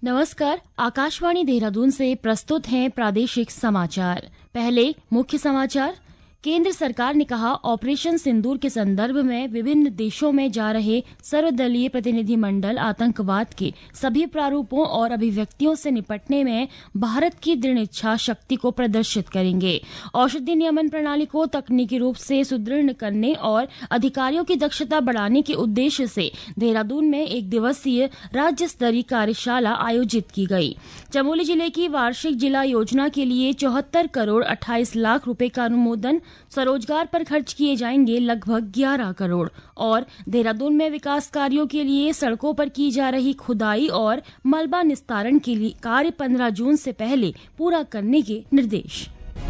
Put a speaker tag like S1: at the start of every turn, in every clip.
S1: नमस्कार, आकाशवाणी देहरादून से प्रस्तुत हैं प्रादेशिक समाचार। पहले मुख्य समाचार। केंद्र सरकार ने कहा, ऑपरेशन सिंदूर के संदर्भ में विभिन्न देशों में जा रहे सर्वदलीय प्रतिनिधिमंडल आतंकवाद के सभी प्रारूपों और अभिव्यक्तियों से निपटने में भारत की दृढ़ इच्छा शक्ति को प्रदर्शित करेंगे। औषधि नियमन प्रणाली को तकनीकी रूप से सुदृढ़ करने और अधिकारियों की दक्षता बढ़ाने के उद्देश्य से देहरादून में एक दिवसीय राज्य स्तरीय कार्यशाला आयोजित की गई। चमोली जिले की वार्षिक जिला योजना के लिए 74 करोड़ 28 लाख रुपए का अनुमोदन, स्वरोजगार पर खर्च किए जाएंगे लगभग 11 करोड़। और देहरादून में विकास कार्यों के लिए सड़कों पर की जा रही खुदाई और मलबा निस्तारण के लिए कार्य 15 जून से पहले पूरा करने के निर्देश।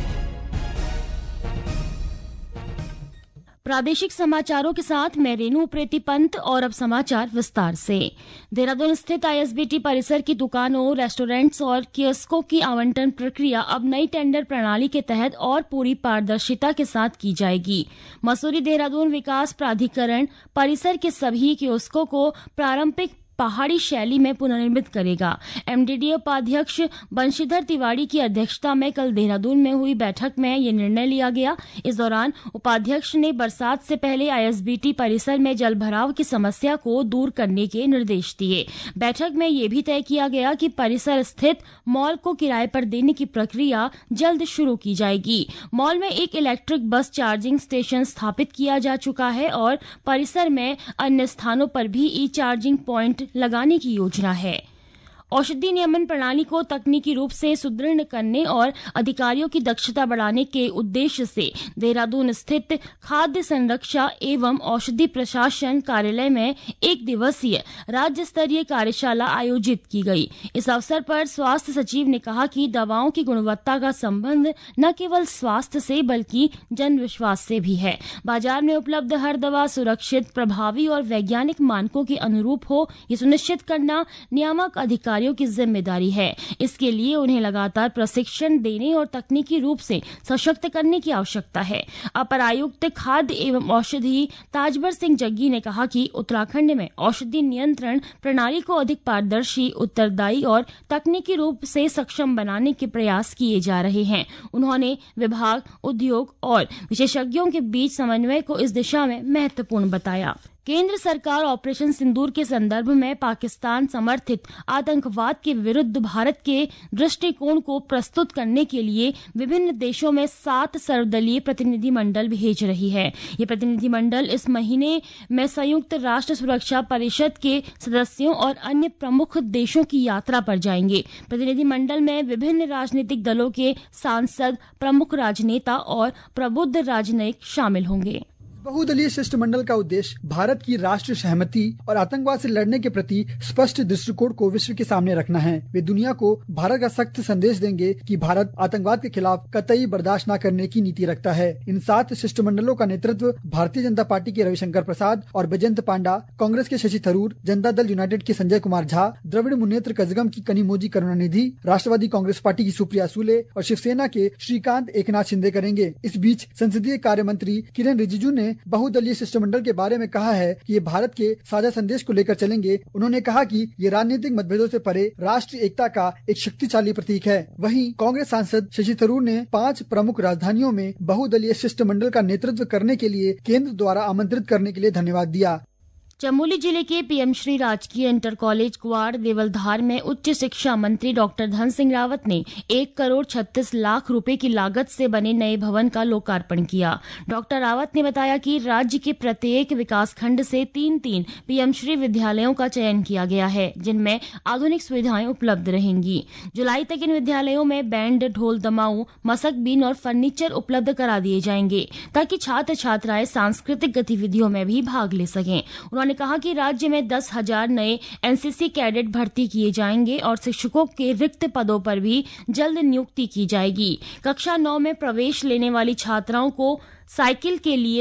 S1: प्रादेशिक समाचारों के साथ मैं रेणु उप्रेती पंत और अब समाचार विस्तार से। देहरादून स्थित आईएसबीटी परिसर की दुकानों, रेस्टोरेंट्स और कियोस्कों की आवंटन प्रक्रिया अब नई टेंडर प्रणाली के तहत और पूरी पारदर्शिता के साथ की जाएगी। मसूरी देहरादून विकास प्राधिकरण परिसर के सभी कियोस्कों को पारंपरिक पहाड़ी शैली में पुनर्निर्मित करेगा। एमडीडीए उपाध्यक्ष बंशीधर तिवारी की अध्यक्षता में कल देहरादून में हुई बैठक में ये निर्णय लिया गया। इस दौरान उपाध्यक्ष ने बरसात से पहले आईएसबीटी परिसर में जलभराव की समस्या को दूर करने के निर्देश दिए। बैठक में ये भी तय किया गया कि परिसर स्थित मॉल को किराए पर देने की प्रक्रिया जल्द शुरू की जाएगी। मॉल में एक इलेक्ट्रिक बस चार्जिंग स्टेशन स्थापित किया जा चुका है और परिसर में अन्य स्थानों पर भी ई चार्जिंग पॉइंट लगाने की योजना है। औषधि नियमन प्रणाली को तकनीकी रूप से सुदृढ़ करने और अधिकारियों की दक्षता बढ़ाने के उद्देश्य से देहरादून स्थित खाद्य संरक्षा एवं औषधि प्रशासन कार्यालय में एक दिवसीय राज्य स्तरीय कार्यशाला आयोजित की गई। इस अवसर पर स्वास्थ्य सचिव ने कहा कि दवाओं की गुणवत्ता का संबंध न केवल स्वास्थ्य से बल्कि जन विश्वास से भी है। बाजार में उपलब्ध हर दवा सुरक्षित, प्रभावी और वैज्ञानिक मानकों के अनुरूप हो, ये सुनिश्चित करना नियामक अधिकारियों की जिम्मेदारी है। इसके लिए उन्हें लगातार प्रशिक्षण देने और तकनीकी रूप से सशक्त करने की आवश्यकता है। अपर आयुक्त खाद्य एवं औषधि ताजबर सिंह जग्गी ने कहा कि उत्तराखंड में औषधि नियंत्रण प्रणाली को अधिक पारदर्शी, उत्तरदायी और तकनीकी रूप से सक्षम बनाने के प्रयास किए जा रहे हैं। उन्होंने विभाग, उद्योग और विशेषज्ञों के बीच समन्वय को इस दिशा में महत्वपूर्ण बताया। केंद्र सरकार ऑपरेशन सिंदूर के संदर्भ में पाकिस्तान समर्थित आतंकवाद के विरुद्ध भारत के दृष्टिकोण को प्रस्तुत करने के लिए विभिन्न देशों में 7 सर्वदलीय प्रतिनिधिमंडल भेज रही है। ये प्रतिनिधिमंडल इस महीने में संयुक्त राष्ट्र सुरक्षा परिषद के सदस्यों और अन्य प्रमुख देशों की यात्रा पर जाएंगे। प्रतिनिधिमंडल में विभिन्न राजनीतिक दलों के सांसद, प्रमुख राजनेता और प्रबुद्ध राजनयिक शामिल होंगे।
S2: बहुदलीय शिष्टमंडल का उद्देश्य भारत की राष्ट्रीय सहमति और आतंकवाद से लड़ने के प्रति स्पष्ट दृष्टिकोण को विश्व के सामने रखना है। वे दुनिया को भारत का सख्त संदेश देंगे कि भारत आतंकवाद के खिलाफ कतई बर्दाश्त न करने की नीति रखता है। इन 7 शिष्टमंडलों का नेतृत्व भारतीय जनता पार्टी के रविशंकर प्रसाद और बैजयंत पांडा, कांग्रेस के शशि थरूर, जनता दल यूनाइटेड के संजय कुमार झा, द्रविड़ मुन्नेत्र कजगम की कनिमोझी करुणानिधि, राष्ट्रवादी कांग्रेस पार्टी की सुप्रिया सूले और शिवसेना के श्रीकांत एकनाथ शिंदे करेंगे। इस बीच संसदीय कार्य मंत्री किरण रिजिजू ने बहुदलीय शिष्टमंडल के बारे में कहा है कि ये भारत के साझा संदेश को लेकर चलेंगे। उन्होंने कहा कि ये राजनीतिक मतभेदों से परे राष्ट्रीय एकता का एक शक्तिशाली प्रतीक है। वहीं कांग्रेस सांसद शशि थरूर ने 5 प्रमुख राजधानियों में बहुदलीय शिष्टमंडल का नेतृत्व करने के लिए केंद्र द्वारा आमंत्रित करने के लिए धन्यवाद दिया।
S1: चमोली जिले के पीएम श्री राजकीय इंटर कॉलेज कुआड़ देवलधार में उच्च शिक्षा मंत्री डॉक्टर धन सिंह रावत ने 1 करोड़ 36 लाख रुपए की लागत से बने नए भवन का लोकार्पण किया। डॉक्टर रावत ने बताया कि राज्य के प्रत्येक विकासखंड से 3 पीएम श्री विद्यालयों का चयन किया गया है, जिनमें आधुनिक सुविधाएं उपलब्ध रहेंगी। जुलाई तक इन विद्यालयों में बैंड, ढोल, दमाऊ, मसक बीन और फर्नीचर उपलब्ध करा दिए जाएंगे ताकि छात्र छात्राएं सांस्कृतिक गतिविधियों में भी भाग ले सकें। उन्होंने कहा कि राज्य में 10,000 नए एनसीसी कैडेट भर्ती किए जाएंगे और शिक्षकों के रिक्त पदों पर भी जल्द नियुक्ति की जाएगी। कक्षा 9 में प्रवेश लेने वाली छात्राओं को साइकिल के लिए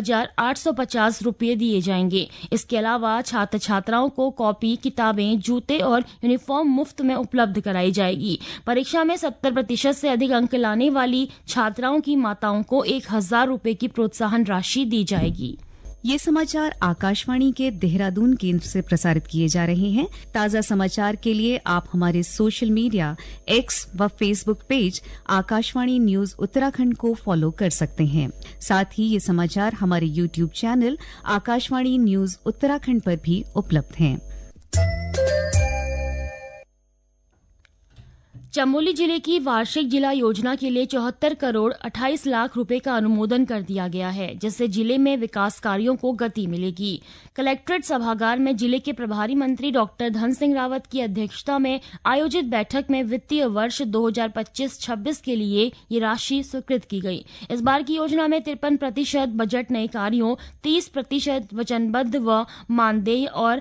S1: 2,850 रुपये दिए जाएंगे। इसके अलावा छात्र छात्राओं को कॉपी, किताबें, जूते और यूनिफॉर्म मुफ्त में उपलब्ध कराई जाएगी। परीक्षा में 70% से अधिक अंक लाने वाली छात्राओं की माताओं को 1,000 रुपये की प्रोत्साहन राशि दी जाएगी।
S3: ये समाचार आकाशवाणी के देहरादून केंद्र से प्रसारित किए जा रहे हैं। ताजा समाचार के लिए आप हमारे सोशल मीडिया एक्स व Facebook page Akashvani news Uttarakhand को फॉलो कर सकते हैं। साथ ही ये समाचार हमारे YouTube channel Akashvani news Uttarakhand पर भी उपलब्ध हैं।
S1: चमोली जिले की वार्षिक जिला योजना के लिए 74 करोड़ 28 लाख रुपए का अनुमोदन कर दिया गया है, जिससे जिले में विकास कार्यों को गति मिलेगी। कलेक्ट्रेट सभागार में जिले के प्रभारी मंत्री डॉक्टर धन सिंह रावत की अध्यक्षता में आयोजित बैठक में वित्तीय वर्ष 2025-26 के लिए ये राशि स्वीकृत की गई। इस बार की योजना में 53% बजट नए कार्यों, 30% वचनबद्ध व मानदेय और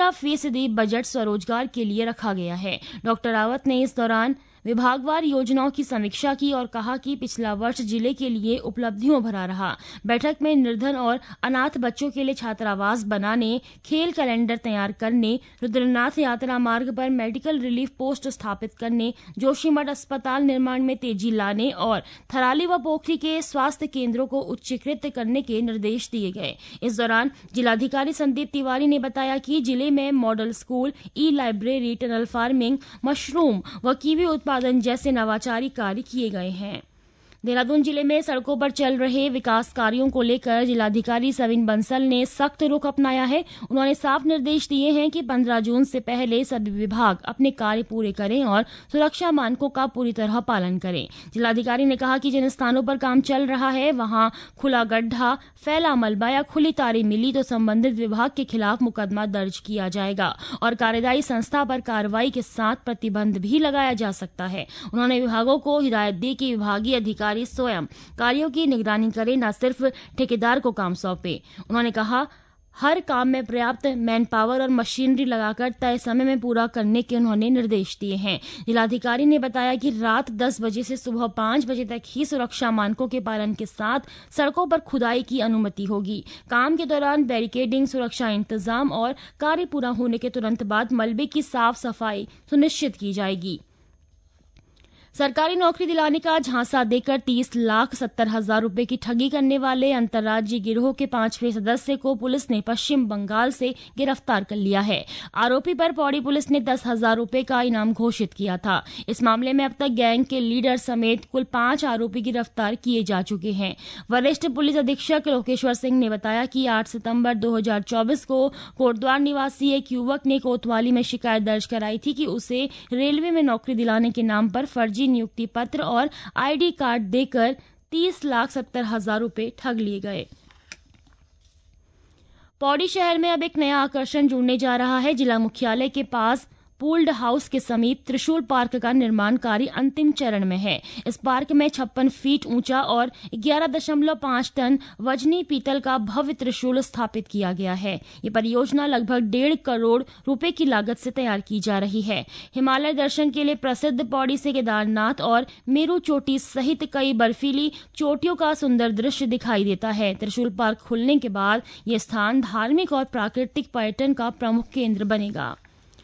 S1: 15% बजट स्वरोजगार के लिए रखा गया है। डॉक्टर रावत ने इस दौरान विभागवार योजनाओं की समीक्षा की और कहा कि पिछला वर्ष जिले के लिए उपलब्धियों भरा रहा। बैठक में निर्धन और अनाथ बच्चों के लिए छात्रावास बनाने, खेल कैलेंडर तैयार करने, रुद्रनाथ यात्रा मार्ग पर मेडिकल रिलीफ पोस्ट स्थापित करने, जोशीमठ अस्पताल निर्माण में तेजी लाने और थराली व पोखरी के स्वास्थ्य केंद्रों को उच्चीकृत करने के निर्देश दिए गए। इस दौरान जिलाधिकारी संदीप तिवारी ने बताया कि जिले में model school, E library, tunnel farming, mushroom व कीवी उत्पादन जैसे नवाचारी कार्य किए गए हैं। देहरादून जिले में सड़कों पर चल रहे विकास कार्यों को लेकर जिलाधिकारी सविन बंसल ने सख्त रुख अपनाया है। उन्होंने साफ निर्देश दिए हैं कि 15 जून से पहले सभी विभाग अपने कार्य पूरे करें और सुरक्षा मानकों का पूरी तरह पालन करें। जिलाधिकारी ने कहा कि जिन स्थानों पर काम चल रहा है वहां खुला गड्ढा, फैला मलबा या खुली तारें मिली तो संबंधित विभाग के खिलाफ मुकदमा दर्ज किया जाएगा और कार्यदायी संस्था पर कार्रवाई के साथ प्रतिबंध भी लगाया जा सकता है। उन्होंने विभागों को हिदायत दी कि विभागीय अधिकारी स्वयं कार्यों की निगरानी करें, न सिर्फ ठेकेदार को काम सौंपे। उन्होंने कहा हर काम में पर्याप्त मैन पावर और मशीनरी लगाकर तय समय में पूरा करने के उन्होंने निर्देश दिए हैं। जिलाधिकारी ने बताया कि रात 10 बजे से सुबह 5 बजे तक ही सुरक्षा मानकों के पालन के साथ सड़कों पर खुदाई की अनुमति होगी। काम के दौरान बैरिकेडिंग, सुरक्षा इंतजाम और कार्य पूरा होने के तुरंत बाद मलबे की साफ सफाई सुनिश्चित की जाएगी। सरकारी नौकरी दिलाने का झांसा देकर 30,70,000 रुपए की ठगी करने वाले अंतर्राज्यीय गिरोह के 5वें सदस्य को पुलिस ने पश्चिम बंगाल से गिरफ्तार कर लिया है। आरोपी पर पौड़ी पुलिस ने 10,000 रुपए का इनाम घोषित किया था। इस मामले में अब तक गैंग के लीडर समेत कुल 5 आरोपी गिरफ्तार किए जा चुके हैं। वरिष्ठ पुलिस अधीक्षक लोकेश्वर सिंह ने बताया कि 8 सितंबर 2024 को कोटद्वार निवासी एक युवक ने कोतवाली में शिकायत दर्ज कराई थी कि उसे रेलवे में नौकरी दिलाने के नाम पर फर्जी नियुक्ति पत्र और आईडी कार्ड देकर 30,70,000 रुपए ठग लिए गए। पौड़ी शहर में अब एक नया आकर्षण जुड़ने जा रहा है। जिला मुख्यालय के पास पूल्ड हाउस के समीप त्रिशूल पार्क का निर्माण कार्य अंतिम चरण में है। इस पार्क में 56 फीट ऊंचा और 11.5 टन वजनी पीतल का भव्य त्रिशूल स्थापित किया गया है। ये परियोजना लगभग 1.5 करोड़ रुपए की लागत से तैयार की जा रही है। हिमालय दर्शन के लिए प्रसिद्ध पौड़ी से केदारनाथ और मेरू चोटी सहित कई बर्फीली चोटियों का सुंदर दृश्य दिखाई देता है। त्रिशूल पार्क खुलने के बाद ये स्थान धार्मिक और प्राकृतिक पर्यटन का प्रमुख केंद्र बनेगा।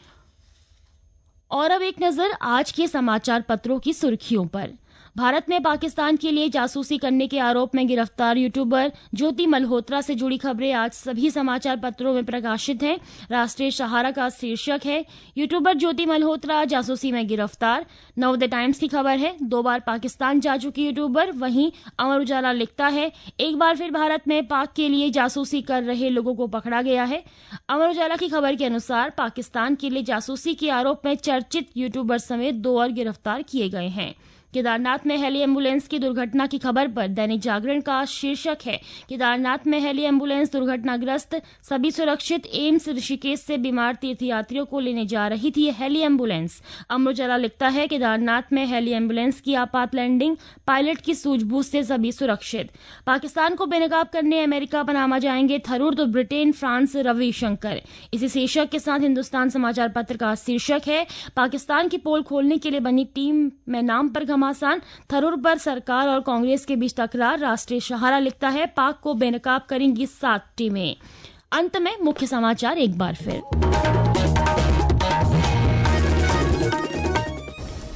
S1: और अब एक नजर आज के समाचार पत्रों की सुर्खियों पर। भारत में पाकिस्तान के लिए जासूसी करने के आरोप में गिरफ्तार यूट्यूबर ज्योति मल्होत्रा से जुड़ी खबरें आज सभी समाचार पत्रों में प्रकाशित हैं। राष्ट्रीय सहारा का शीर्षक है यूट्यूबर ज्योति मल्होत्रा जासूसी में गिरफ्तार। नवोदय टाइम्स की खबर है 2 बार पाकिस्तान जा चुकी यूट्यूबर। वहीं अमर उजाला लिखता है एक बार फिर भारत में पाक के लिए जासूसी कर रहे लोगों को पकड़ा गया है। अमर उजाला की खबर के अनुसार पाकिस्तान के लिए जासूसी के आरोप में चर्चित यूट्यूबर समेत 2 और गिरफ्तार किए गए हैं। केदारनाथ में हेली एम्बुलेंस की दुर्घटना की खबर पर दैनिक जागरण का शीर्षक है केदारनाथ में हेली एम्बुलेंस दुर्घटनाग्रस्त, सभी सुरक्षित। एम्स ऋषिकेश से बीमार तीर्थयात्रियों को लेने जा रही थी हेली एम्बुलेंस। अमर उजाला लिखता है केदारनाथ में हेली एम्बुलेंस की आपात लैंडिंग, पायलट की सूझबूझ से सभी सुरक्षित। पाकिस्तान को बेनकाब करने अमेरिका पनामा जाएंगे थरूर तो ब्रिटेन, फ्रांस रविशंकर। इसी शीर्षक के साथ हिंदुस्तान समाचार पत्र का शीर्षक है पाकिस्तान की पोल खोलने के लिए बनी टीम में नाम पर घमासान, थरूर पर सरकार और कांग्रेस के बीच टकरार। राष्ट्रीय सहारा लिखता है पाक को बेनकाब करेंगी 7 टीमें। अंत में मुख्य समाचार एक बार फिर।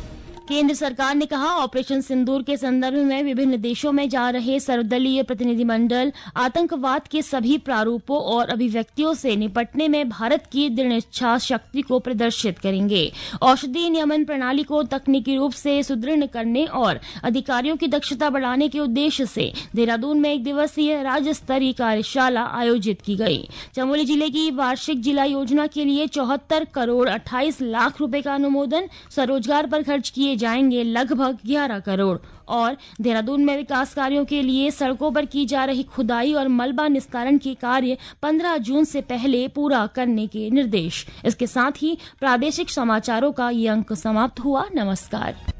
S1: केंद्र सरकार ने कहा, ऑपरेशन सिंदूर के संदर्भ में विभिन्न देशों में जा रहे सर्वदलीय प्रतिनिधिमंडल आतंकवाद के सभी प्रारूपों और अभिव्यक्तियों से निपटने में भारत की दृढ़ इच्छा शक्ति को प्रदर्शित करेंगे। औषधि नियमन प्रणाली को तकनीकी रूप से सुदृढ़ करने और अधिकारियों की दक्षता बढ़ाने के उद्देश्य से देहरादून में 1 दिवसीय राज्य स्तरीय कार्यशाला आयोजित की गई। चमोली जिले की वार्षिक जिला योजना के लिए 74 करोड़ 28 लाख रुपए का अनुमोदन, स्वरोजगार पर खर्च किए जाएंगे लगभग 11 करोड़ और देहरादून में विकास कार्यों के लिए सड़कों पर की जा रही खुदाई और मलबा निस्तारण के कार्य 15 जून से पहले पूरा करने के निर्देश। इसके साथ ही प्रादेशिक समाचारों का ये अंक समाप्त हुआ। नमस्कार।